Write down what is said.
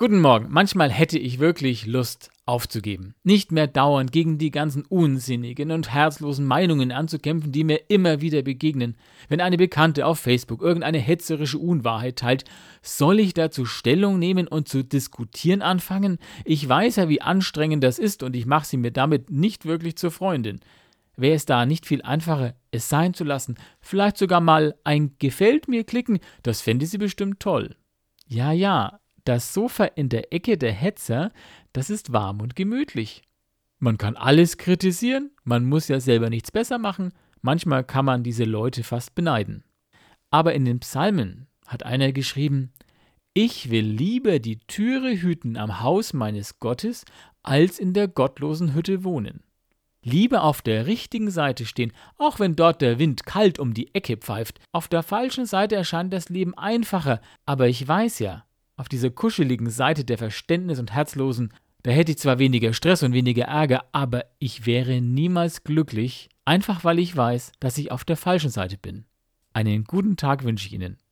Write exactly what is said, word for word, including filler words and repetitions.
Guten Morgen. Manchmal hätte ich wirklich Lust aufzugeben. Nicht mehr dauernd gegen die ganzen unsinnigen und herzlosen Meinungen anzukämpfen, die mir immer wieder begegnen. Wenn eine Bekannte auf Facebook irgendeine hetzerische Unwahrheit teilt, soll ich dazu Stellung nehmen und zu diskutieren anfangen? Ich weiß ja, wie anstrengend das ist und ich mache sie mir damit nicht wirklich zur Freundin. Wäre es da nicht viel einfacher, es sein zu lassen, vielleicht sogar mal ein Gefällt mir klicken, das fände sie bestimmt toll. Ja, ja, das Sofa in der Ecke der Hetzer, das ist warm und gemütlich. Man kann alles kritisieren, man muss ja selber nichts besser machen, manchmal kann man diese Leute fast beneiden. Aber in den Psalmen hat einer geschrieben: Ich will lieber die Türe hüten am Haus meines Gottes, als in der gottlosen Hütte wohnen. Lieber auf der richtigen Seite stehen, auch wenn dort der Wind kalt um die Ecke pfeift. Auf der falschen Seite erscheint das Leben einfacher, aber ich weiß ja, auf dieser kuscheligen Seite der Verständnis- und Herzlosen, da hätte ich zwar weniger Stress und weniger Ärger, aber ich wäre niemals glücklich, einfach weil ich weiß, dass ich auf der falschen Seite bin. Einen guten Tag wünsche ich Ihnen.